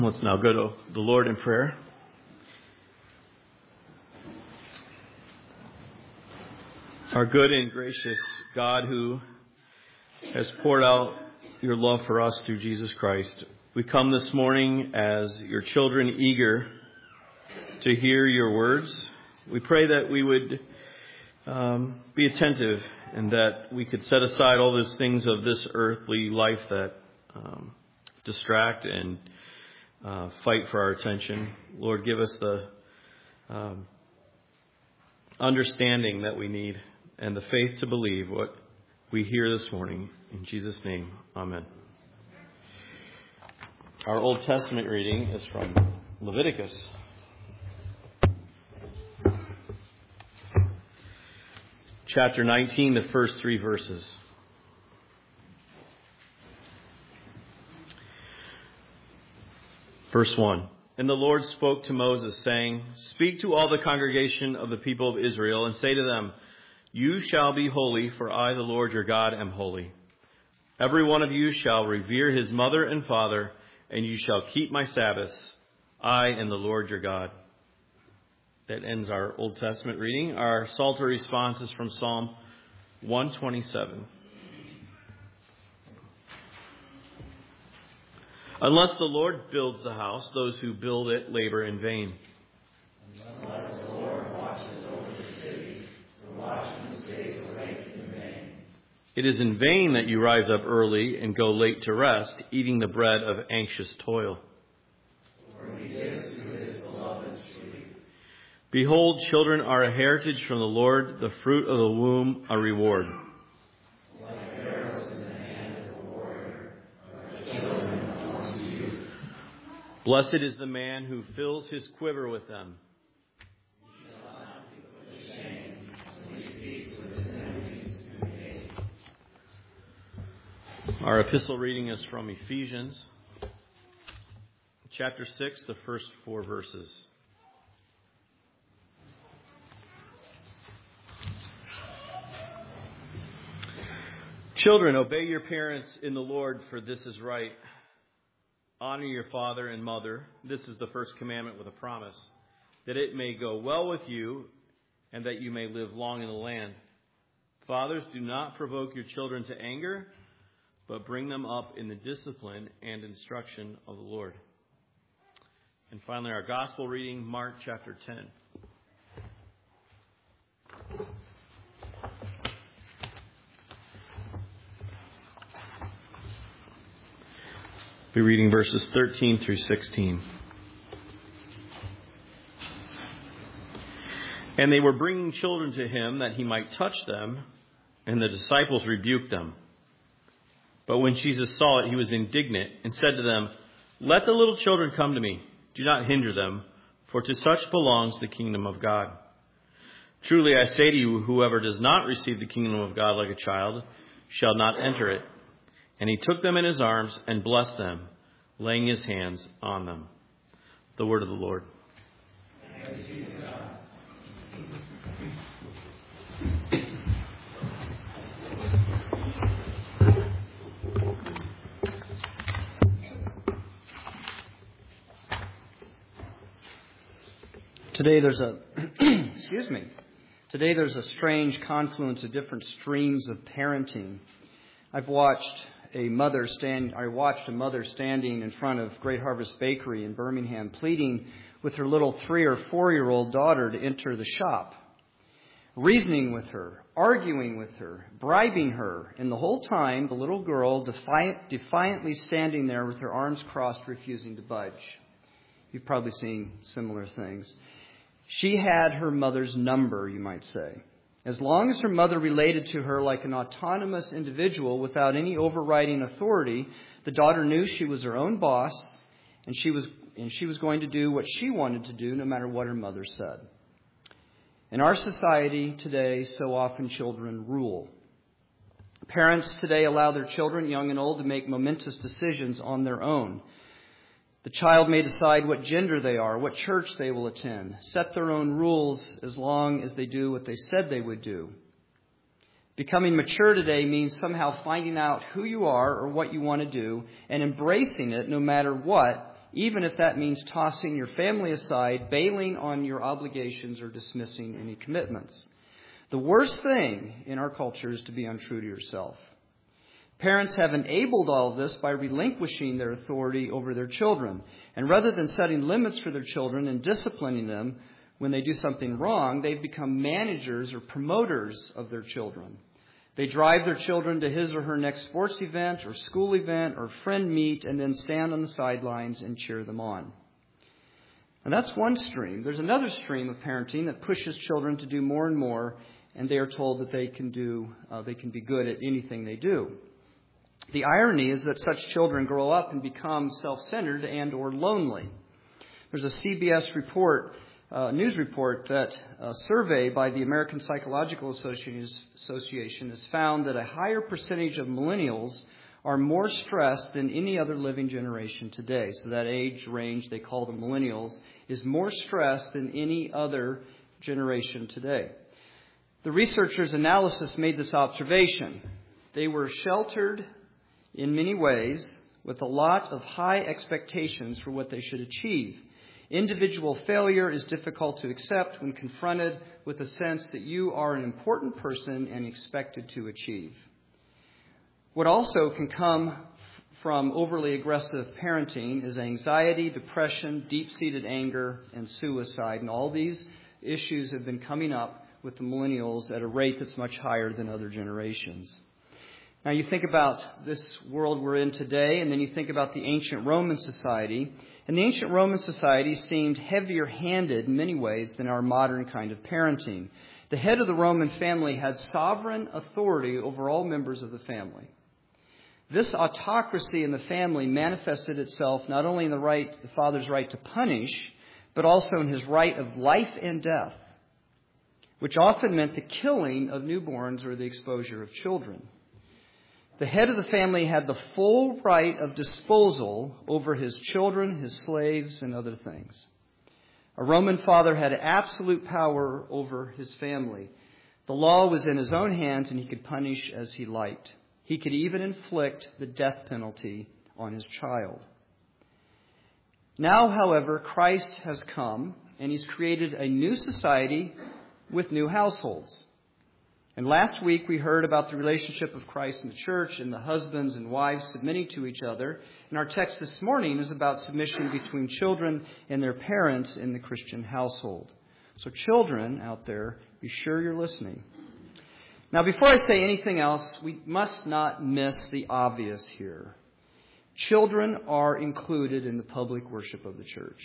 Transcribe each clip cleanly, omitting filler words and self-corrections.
Let's now go to the Lord in prayer. Our good and gracious God, who has poured out your love for us through Jesus Christ, we come this morning as your children, eager to hear your words. We pray that we would be attentive and that we could set aside all those things of this earthly life that distract and fight for our attention. Lord, give us the understanding that we need and the faith to believe what we hear this morning. In Jesus' name, amen. Our Old Testament reading is from Leviticus. Chapter 19, the first 3 verses. Verse 1. And the Lord spoke to Moses, saying, Speak to all the congregation of the people of Israel, and say to them, You shall be holy, for I, the Lord your God, am holy. Every one of you shall revere his mother and father, and you shall keep my Sabbaths. I am the Lord your God. That ends our Old Testament reading. Our Psalter response is from Psalm 127. Unless the Lord builds the house, those who build it labor in vain. Unless the Lord watches over the city, the watchman stays awake in vain. It is in vain that you rise up early and go late to rest, eating the bread of anxious toil. For he gives to his beloved sleep. Behold, children are a heritage from the Lord, the fruit of the womb a reward. Like arrows in the hand of the warrior, are the children of one's youth. Blessed is the man who fills his quiver with them. He shall not be put to shame when he speaks with his enemies in hate. Our epistle reading is from Ephesians, chapter 6, the first 4 verses. Children, obey your parents in the Lord, for this is right. Honor your father and mother. This is the first commandment with a promise, that it may go well with you and that you may live long in the land. Fathers, do not provoke your children to anger, but bring them up in the discipline and instruction of the Lord. And finally, our gospel reading, Mark chapter 10. We'll be reading verses 13 through 16. And they were bringing children to him that he might touch them, and the disciples rebuked them. But when Jesus saw it, he was indignant and said to them, Let the little children come to me. Do not hinder them, for to such belongs the kingdom of God. Truly I say to you, whoever does not receive the kingdom of God like a child shall not enter it. And he took them in his arms and blessed them, laying his hands on them. The word of the Lord. Thanks be to God. Today there's a Today there's a strange confluence of different streams of parenting. I watched a mother standing in front of Great Harvest Bakery in Birmingham, pleading with her little 3 or 4-year-old daughter to enter the shop, reasoning with her, arguing with her, bribing her, and the whole time the little girl defiantly standing there with her arms crossed, refusing to budge. You've probably seen similar things. She had her mother's number, you might say. As long as her mother related to her like an autonomous individual without any overriding authority, the daughter knew she was her own boss, and she was going to do what she wanted to do no matter what her mother said. In our society today, so often children rule. Parents today allow their children, young and old, to make momentous decisions on their own. The child may decide what gender they are, what church they will attend, set their own rules as long as they do what they said they would do. Becoming mature today means somehow finding out who you are or what you want to do and embracing it no matter what, even if that means tossing your family aside, bailing on your obligations, or dismissing any commitments. The worst thing in our culture is to be untrue to yourself. Parents have enabled all of this by relinquishing their authority over their children. And rather than setting limits for their children and disciplining them when they do something wrong, they've become managers or promoters of their children. They drive their children to his or her next sports event or school event or friend meet and then stand on the sidelines and cheer them on. And that's one stream. There's another stream of parenting that pushes children to do more and more, and they are told that they can be good at anything they do. The irony is that such children grow up and become self-centered and or lonely. There's a CBS news report that a survey by the American Psychological Association has found that a higher percentage of millennials are more stressed than any other living generation today. So that age range they call the millennials is more stressed than any other generation today. The researchers' analysis made this observation. They were sheltered in many ways with a lot of high expectations for what they should achieve. Individual failure is difficult to accept when confronted with a sense that you are an important person and expected to achieve. What also can come from overly aggressive parenting is anxiety, depression, deep-seated anger, and suicide. And all these issues have been coming up with the millennials at a rate that's much higher than other generations. Now you think about this world we're in today, and then you think about the ancient Roman society. And the ancient Roman society seemed heavier-handed in many ways than our modern kind of parenting. The head of the Roman family had sovereign authority over all members of the family. This autocracy in the family manifested itself not only in the father's right to punish, but also in his right of life and death, which often meant the killing of newborns or the exposure of children. The head of the family had the full right of disposal over his children, his slaves, and other things. A Roman father had absolute power over his family. The law was in his own hands, and he could punish as he liked. He could even inflict the death penalty on his child. Now, however, Christ has come, and he's created a new society with new households. And last week we heard about the relationship of Christ and the church and the husbands and wives submitting to each other. And our text this morning is about submission between children and their parents in the Christian household. So children out there, be sure you're listening. Now before I say anything else, we must not miss the obvious here. Children are included in the public worship of the church.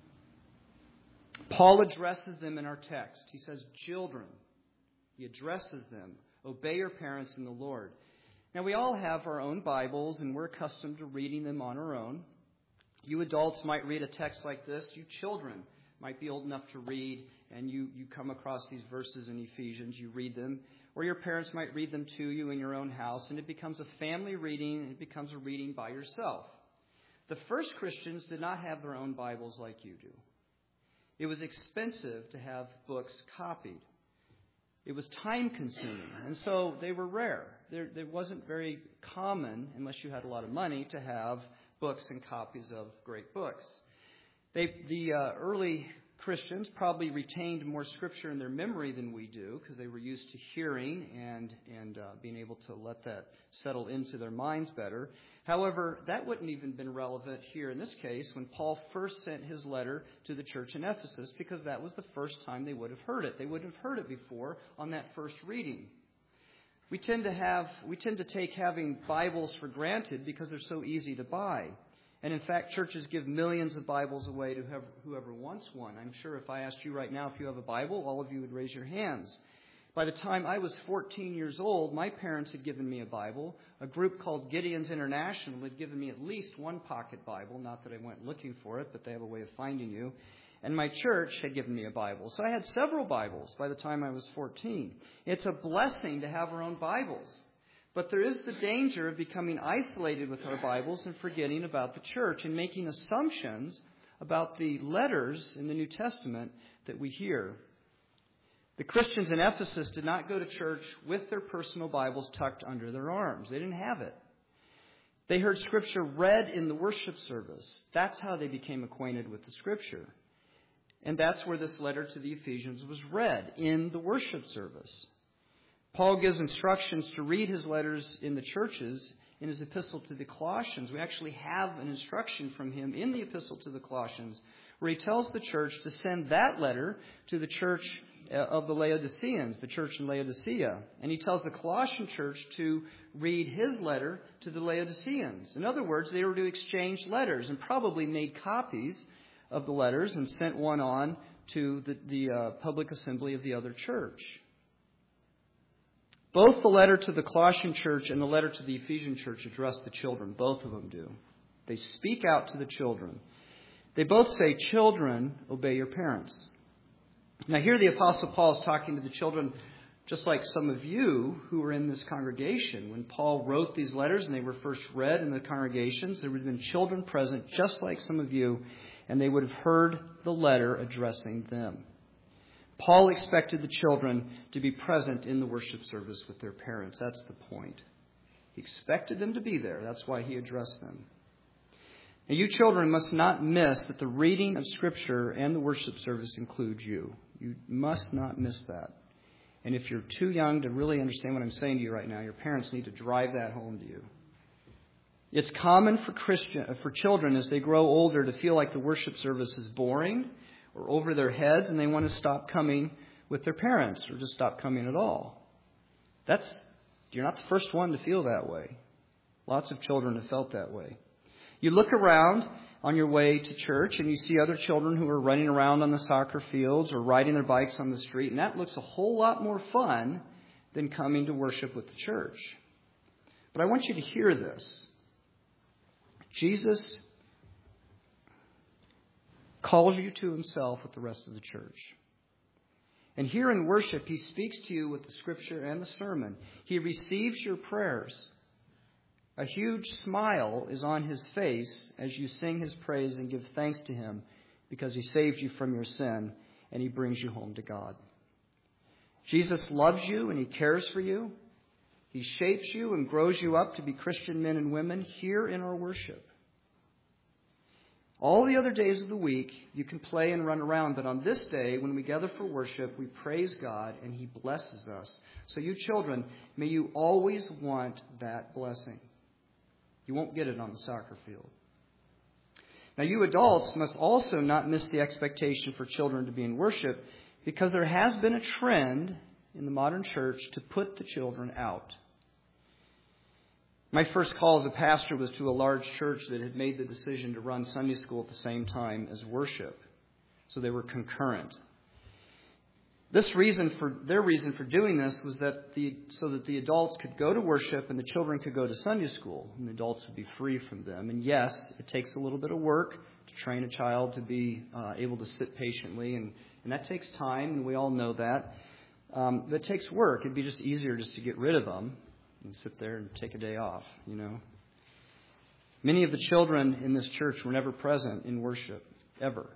Paul addresses them in our text. He says, children. He addresses them. Obey your parents in the Lord. Now, we all have our own Bibles, and we're accustomed to reading them on our own. You adults might read a text like this. You children might be old enough to read, and you come across these verses in Ephesians. You read them. Or your parents might read them to you in your own house, and it becomes a family reading, and it becomes a reading by yourself. The first Christians did not have their own Bibles like you do. It was expensive to have books copied. It was time-consuming, and so they were rare. There wasn't very common, unless you had a lot of money, to have books and copies of great books. The early Christians probably retained more Scripture in their memory than we do, because they were used to hearing and being able to let that settle into their minds better. However, that wouldn't even been relevant here in this case when Paul first sent his letter to the church in Ephesus, because that was the first time they would have heard it. They wouldn't have heard it before on that first reading. We tend to take having Bibles for granted because they're so easy to buy. And in fact, churches give millions of Bibles away to whoever wants one. I'm sure if I asked you right now if you have a Bible, all of you would raise your hands. By the time I was 14 years old, my parents had given me a Bible. A group called Gideon's International had given me at least one pocket Bible. Not that I went looking for it, but they have a way of finding you. And my church had given me a Bible. So I had several Bibles by the time I was 14. It's a blessing to have our own Bibles. But there is the danger of becoming isolated with our Bibles and forgetting about the church and making assumptions about the letters in the New Testament that we hear. The Christians in Ephesus did not go to church with their personal Bibles tucked under their arms. They didn't have it. They heard Scripture read in the worship service. That's how they became acquainted with the Scripture. And that's where this letter to the Ephesians was read, in the worship service. Paul gives instructions to read his letters in the churches in his epistle to the Colossians. We actually have an instruction from him in the epistle to the Colossians where he tells the church to send that letter to the church of the Laodiceans, the church in Laodicea. And he tells the Colossian church to read his letter to the Laodiceans. In other words, they were to exchange letters and probably made copies of the letters and sent one on to the public assembly of the other church. Both the letter to the Colossian church and the letter to the Ephesian church address the children. Both of them do. They speak out to the children. They both say, children, obey your parents. Now here the Apostle Paul is talking to the children just like some of you who were in this congregation. When Paul wrote these letters and they were first read in the congregations, there would have been children present just like some of you, and they would have heard the letter addressing them. Paul expected the children to be present in the worship service with their parents. That's the point. He expected them to be there. That's why he addressed them. Now, you children must not miss that the reading of Scripture and the worship service includes you. You must not miss that. And if you're too young to really understand what I'm saying to you right now, your parents need to drive that home to you. It's common for children as they grow older to feel like the worship service is boring or over their heads, and they want to stop coming with their parents or just stop coming at all. You're not the first one to feel that way. Lots of children have felt that way. You look around on your way to church and you see other children who are running around on the soccer fields or riding their bikes on the street, and that looks a whole lot more fun than coming to worship with the church. But I want you to hear this. Jesus calls you to himself with the rest of the church. And here in worship, he speaks to you with the Scripture and the sermon. He receives your prayers. A huge smile is on his face as you sing his praise and give thanks to him because he saved you from your sin and he brings you home to God. Jesus loves you and he cares for you. He shapes you and grows you up to be Christian men and women here in our worship. All the other days of the week, you can play and run around, but on this day, when we gather for worship, we praise God and he blesses us. So you children, may you always want that blessing. You won't get it on the soccer field. Now, you adults must also not miss the expectation for children to be in worship, because there has been a trend in the modern church to put the children out. My first call as a pastor was to a large church that had made the decision to run Sunday school at the same time as worship. So they were concurrent. Their reason for doing this was so that the adults could go to worship and the children could go to Sunday school, and the adults would be free from them. And yes, it takes a little bit of work to train a child to be able to sit patiently, and that takes time, and we all know that. But it takes work. It'd be just easier just to get rid of them and sit there and take a day off, you know. Many of the children in this church were never present in worship, ever.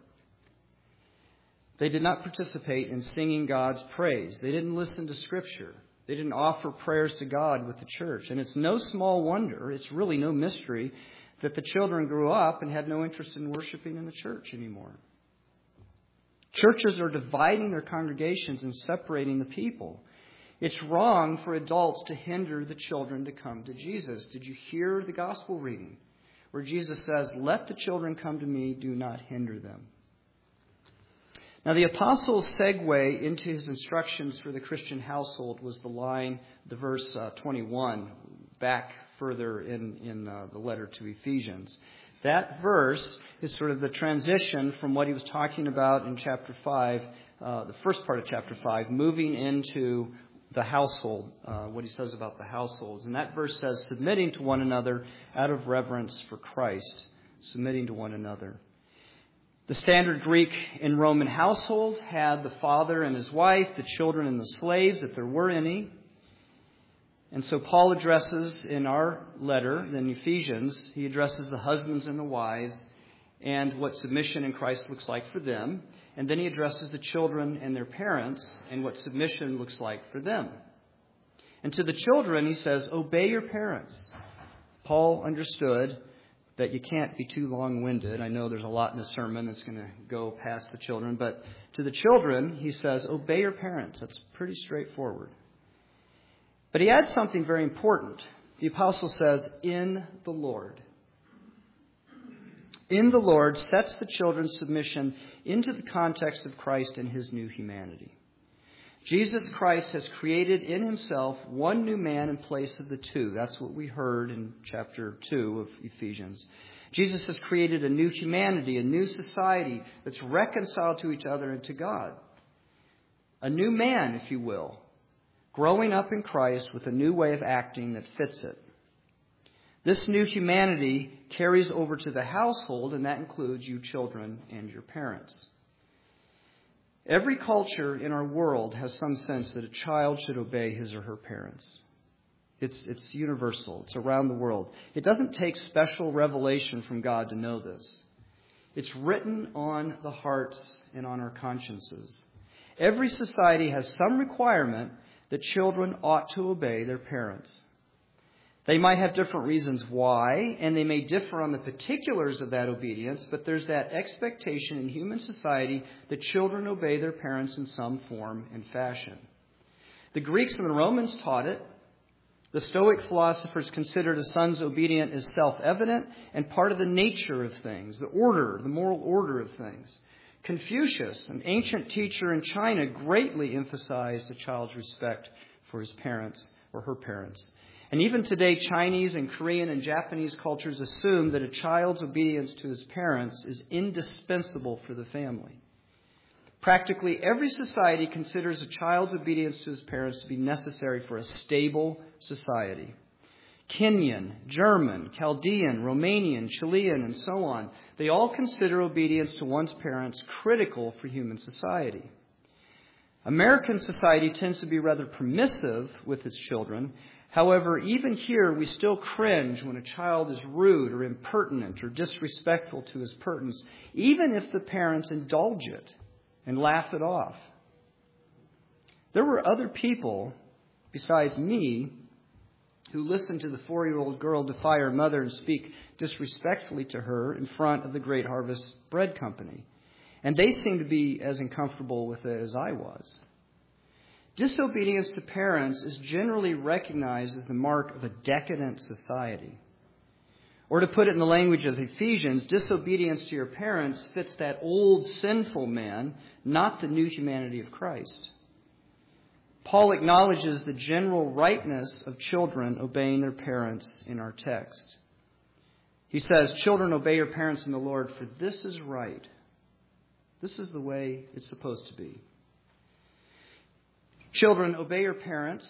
They did not participate in singing God's praise. They didn't listen to Scripture. They didn't offer prayers to God with the church. And it's no small wonder, it's really no mystery, that the children grew up and had no interest in worshiping in the church anymore. Churches are dividing their congregations and separating the people. It's wrong for adults to hinder the children to come to Jesus. Did you hear the gospel reading where Jesus says, "Let the children come to me, do not hinder them"? Now, the apostle's segue into his instructions for the Christian household was the verse 21, back further in the letter to Ephesians. That verse is sort of the transition from what he was talking about in chapter 5, the first part of chapter 5, moving into the household, what he says about the households. And that verse says, submitting to one another out of reverence for Christ, submitting to one another. The standard Greek and Roman household had the father and his wife, the children and the slaves, if there were any. And so Paul addresses in our letter, in Ephesians, he addresses the husbands and the wives and what submission in Christ looks like for them. And then he addresses the children and their parents and what submission looks like for them. And to the children, he says, obey your parents. Paul understood that you can't be too long-winded. I know there's a lot in the sermon that's going to go past the children, but to the children, he says, obey your parents. That's pretty straightforward. But he adds something very important. The apostle says, in the Lord. In the Lord sets the children's submission into the context of Christ and his new humanity. Jesus Christ has created in himself one new man in place of the two. That's what we heard in chapter 2 of Ephesians. Jesus has created a new humanity, a new society that's reconciled to each other and to God. A new man, if you will, growing up in Christ with a new way of acting that fits it. This new humanity carries over to the household, and that includes you children and your parents. Every culture in our world has some sense that a child should obey his or her parents. It's universal. It's around the world. It doesn't take special revelation from God to know this. It's written on the hearts and on our consciences. Every society has some requirement that children ought to obey their parents. They might have different reasons why, and they may differ on the particulars of that obedience, but there's that expectation in human society that children obey their parents in some form and fashion. The Greeks and the Romans taught it. The Stoic philosophers considered a son's obedience as self-evident and part of the nature of things, the moral order of things. Confucius, an ancient teacher in China, greatly emphasized a child's respect for his parents or her parents. And even today, Chinese and Korean and Japanese cultures assume that a child's obedience to his parents is indispensable for the family. Practically every society considers a child's obedience to his parents to be necessary for a stable society. Kenyan, German, Chaldean, Romanian, Chilean, and so on, they all consider obedience to one's parents critical for human society. American society tends to be rather permissive with its children. However, even here, we still cringe when a child is rude or impertinent or disrespectful to his parents, even if the parents indulge it and laugh it off. There were other people besides me who listened to the 4-year-old girl defy her mother and speak disrespectfully to her in front of the Great Harvest Bread Company. And they seemed to be as uncomfortable with it as I was. Disobedience to parents is generally recognized as the mark of a decadent society. Or to put it in the language of Ephesians, disobedience to your parents fits that old sinful man, not the new humanity of Christ. Paul acknowledges the general rightness of children obeying their parents in our text. He says, children, obey your parents in the Lord, for this is right. This is the way it's supposed to be. Children, obeying your parents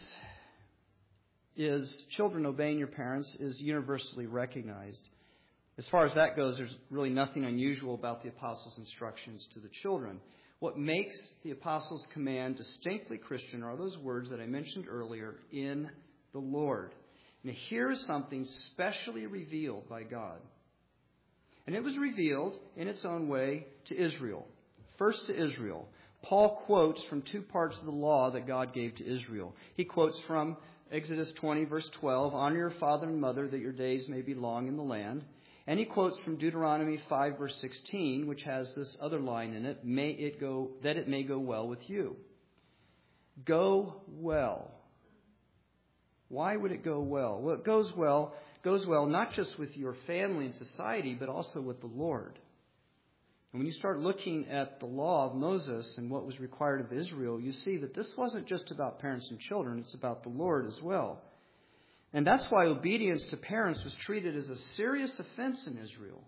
is universally recognized. As far as that goes, there's really nothing unusual about the apostles' instructions to the children. What makes the apostles' command distinctly Christian are those words that I mentioned earlier, in the Lord. Now, here is something specially revealed by God. And it was revealed in its own way to Israel. First to Israel. Paul quotes from two parts of the law that God gave to Israel. He quotes from Exodus 20, verse 12, honor your father and mother that your days may be long in the land. And he quotes from Deuteronomy 5, verse 16, which has this other line in it, that it may go well with you. Go well. Why would it go well? Well, it goes well not just with your family and society, but also with the Lord. And when you start looking at the law of Moses and what was required of Israel, you see that this wasn't just about parents and children, it's about the Lord as well. And that's why obedience to parents was treated as a serious offense in Israel.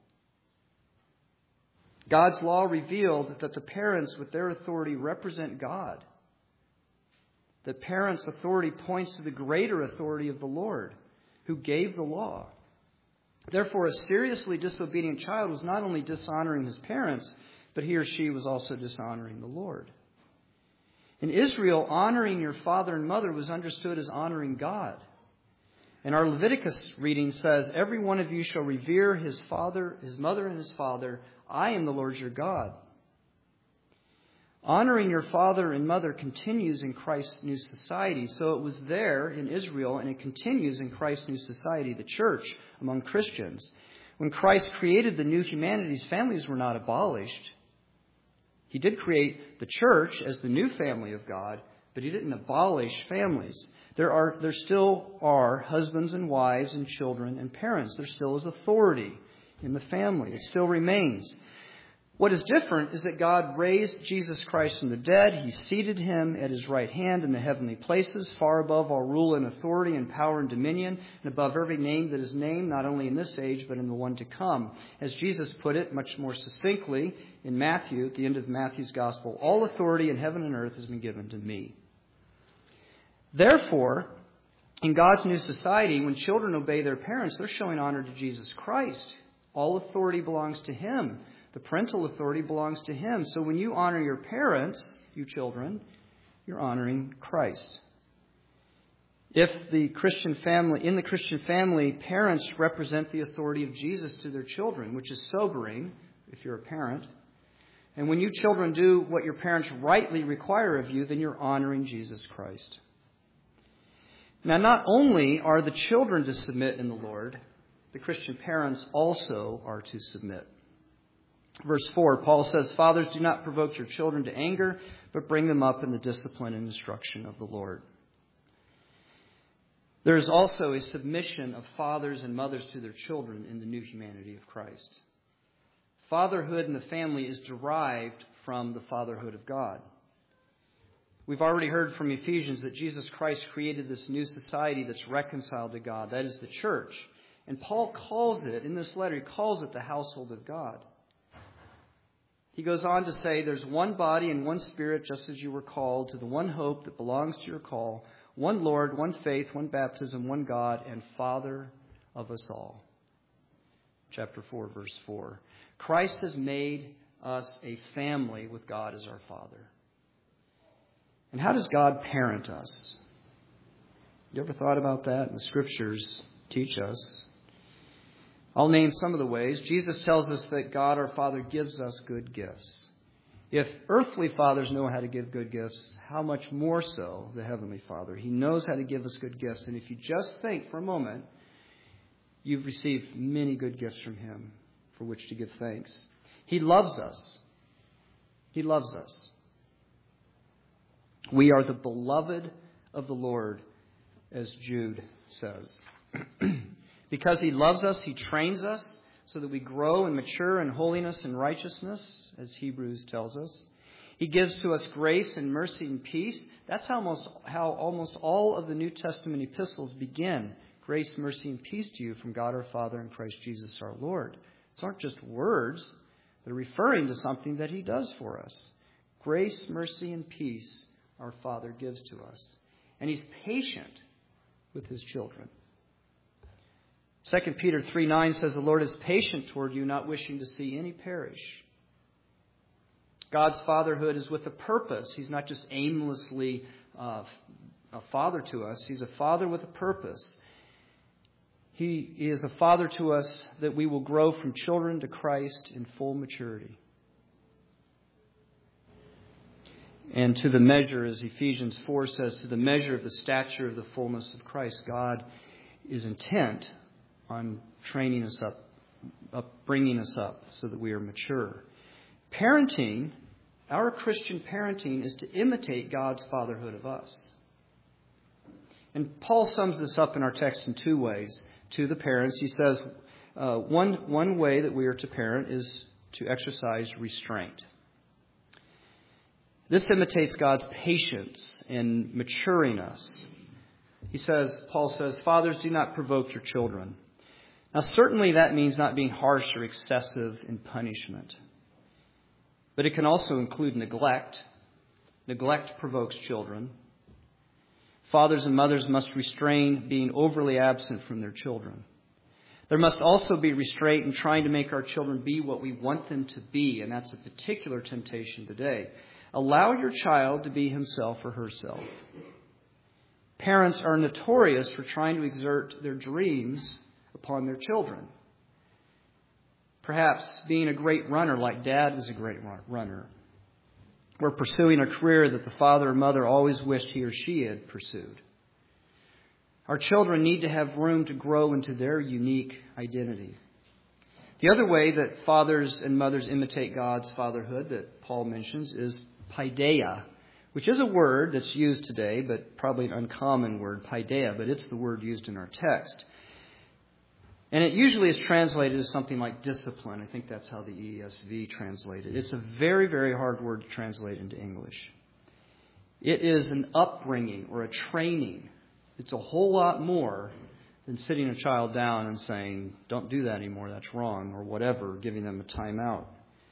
God's law revealed that the parents with their authority represent God. That parents' authority points to the greater authority of the Lord, who gave the law. Therefore, a seriously disobedient child was not only dishonoring his parents, but he or she was also dishonoring the Lord. In Israel, honoring your father and mother was understood as honoring God. And our Leviticus reading says, every one of you shall revere his mother and his father. I am the Lord your God. Honoring your father and mother continues in Christ's new society. So it was there in Israel, and it continues in Christ's new society, the church, among Christians. When Christ created the new humanities, families were not abolished. He did create the church as the new family of God, but He didn't abolish families. There still are husbands and wives and children and parents. There still is authority in the family. It still remains. What is different is that God raised Jesus Christ from the dead. He seated Him at His right hand in the heavenly places, far above all rule and authority and power and dominion, and above every name that is named, not only in this age, but in the one to come. As Jesus put it much more succinctly in Matthew, at the end of Matthew's Gospel, all authority in heaven and earth has been given to me. Therefore, in God's new society, when children obey their parents, they're showing honor to Jesus Christ. All authority belongs to Him. The parental authority belongs to Him. So when you honor your parents, you children, you're honoring Christ. In the Christian family, parents represent the authority of Jesus to their children, which is sobering if you're a parent. And when you children do what your parents rightly require of you, then you're honoring Jesus Christ. Now, not only are the children to submit in the Lord, the Christian parents also are to submit. Verse 4, Paul says, "Fathers, do not provoke your children to anger, but bring them up in the discipline and instruction of the Lord." There is also a submission of fathers and mothers to their children in the new humanity of Christ. Fatherhood in the family is derived from the fatherhood of God. We've already heard from Ephesians that Jesus Christ created this new society that's reconciled to God. That is the church. And Paul calls it, in this letter, he calls it the household of God. He goes on to say, there's one body and one Spirit, just as you were called, to the one hope that belongs to your call, one Lord, one faith, one baptism, one God, and Father of us all. Chapter 4, verse 4. Christ has made us a family with God as our Father. And how does God parent us? You ever thought about that? And the Scriptures teach us. I'll name some of the ways. Jesus tells us that God our Father gives us good gifts. If earthly fathers know how to give good gifts, how much more so the Heavenly Father? He knows how to give us good gifts. And if you just think for a moment, you've received many good gifts from Him for which to give thanks. He loves us. He loves us. We are the beloved of the Lord, as Jude says. Because He loves us, He trains us so that we grow and mature in holiness and righteousness, as Hebrews tells us. He gives to us grace and mercy and peace. That's how almost all of the New Testament epistles begin. Grace, mercy, and peace to you from God our Father and Christ Jesus our Lord. These aren't just words. They're referring to something that He does for us. Grace, mercy, and peace our Father gives to us. And He's patient with His children. 2 Peter 3:9 says, "The Lord is patient toward you, not wishing to see any perish." God's fatherhood is with a purpose. He's not just aimlessly a father to us. He's a father with a purpose. He is a father to us that we will grow from children to Christ in full maturity. And to the measure, as Ephesians 4 says, to the measure of the stature of the fullness of Christ, God is intent on training us up, bringing us up so that we are mature. Parenting, our Christian parenting, is to imitate God's fatherhood of us. And Paul sums this up in our text in two ways. To the parents, he says, one way that we are to parent is to exercise restraint. This imitates God's patience in maturing us. Paul says, "Fathers, do not provoke your children." Now, certainly that means not being harsh or excessive in punishment. But it can also include neglect. Neglect provokes children. Fathers and mothers must restrain being overly absent from their children. There must also be restraint in trying to make our children be what we want them to be, and that's a particular temptation today. Allow your child to be himself or herself. Parents are notorious for trying to exert their dreams upon their children. Perhaps being a great runner like Dad was a great runner. We're pursuing a career that the father or mother always wished he or she had pursued. Our children need to have room to grow into their unique identity. The other way that fathers and mothers imitate God's fatherhood that Paul mentions is paideia, which is a word that's used today, but probably an uncommon word, paideia, but it's the word used in our text. And it usually is translated as something like discipline. I think that's how the ESV translated it. It's a very, very hard word to translate into English. It is an upbringing or a training. It's a whole lot more than sitting a child down and saying, don't do that anymore, that's wrong, or whatever, giving them a timeout.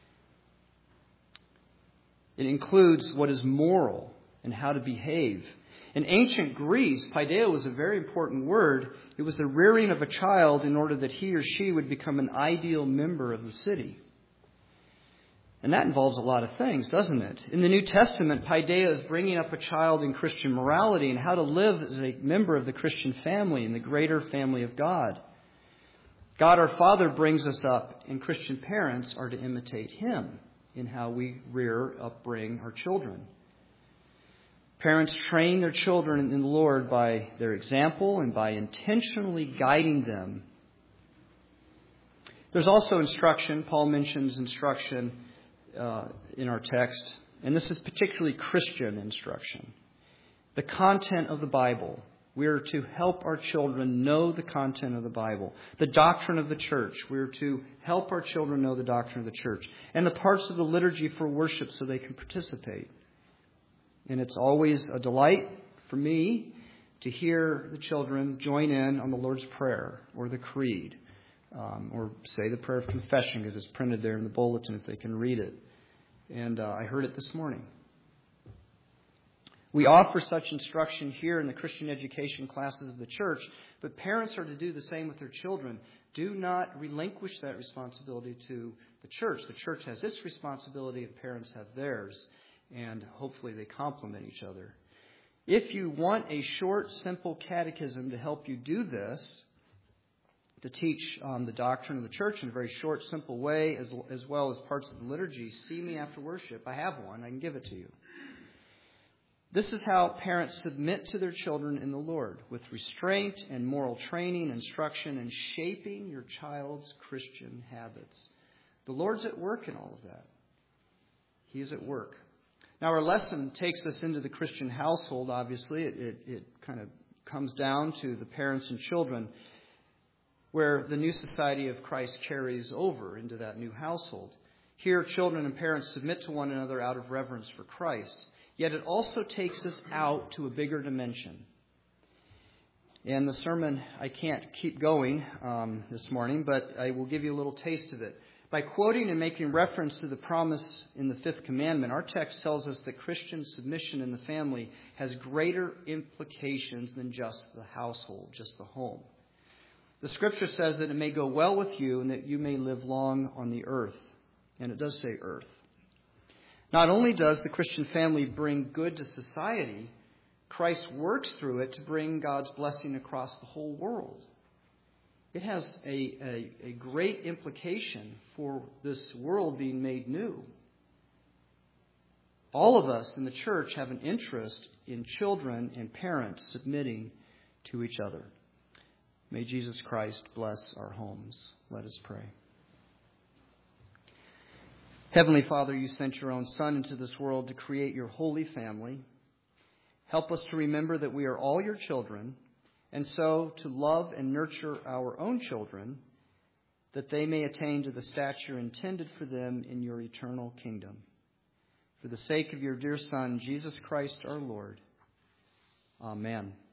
It includes what is moral and how to behave. In ancient Greece, paideia was a very important word. It was the rearing of a child in order that he or she would become an ideal member of the city. And that involves a lot of things, doesn't it? In the New Testament, paideia is bringing up a child in Christian morality and how to live as a member of the Christian family and the greater family of God. God our Father brings us up, and Christian parents are to imitate Him in how we upbring our children. Parents train their children in the Lord by their example and by intentionally guiding them. There's also instruction. Paul mentions instruction in our text, and this is particularly Christian instruction. The content of the Bible. We are to help our children know the content of the Bible. The doctrine of the church. We are to help our children know the doctrine of the church. And the parts of the liturgy for worship so they can participate. And it's always a delight for me to hear the children join in on the Lord's Prayer or the Creed. Or say the prayer of confession because it's printed there in the bulletin if they can read it. And I heard it this morning. We offer such instruction here in the Christian education classes of the church, but parents are to do the same with their children. Do not relinquish that responsibility to the church. The church has its responsibility and parents have theirs, and hopefully they complement each other. If you want a short, simple catechism to help you do this, to teach the doctrine of the church in a very short, simple way, as well as parts of the liturgy, see me after worship. I have one. I can give it to you. This is how parents submit to their children in the Lord, with restraint and moral training, instruction, and shaping your child's Christian habits. The Lord's at work in all of that. He is at work. Now, our lesson takes us into the Christian household, obviously. It kind of comes down to the parents and children, where the new society of Christ carries over into that new household. Here, children and parents submit to one another out of reverence for Christ. Yet it also takes us out to a bigger dimension. And the sermon, I can't keep going this morning, but I will give you a little taste of it. By quoting and making reference to the promise in the fifth commandment, our text tells us that Christian submission in the family has greater implications than just the household, just the home. The Scripture says that it may go well with you and that you may live long on the earth. And it does say earth. Not only does the Christian family bring good to society, Christ works through it to bring God's blessing across the whole world. It has a great implication for this world being made new. All of us in the church have an interest in children and parents submitting to each other. May Jesus Christ bless our homes. Let us pray. Heavenly Father, you sent your own Son into this world to create your holy family. Help us to remember that we are all your children, and so to love and nurture our own children, that they may attain to the stature intended for them in your eternal kingdom. For the sake of your dear Son, Jesus Christ our Lord. Amen.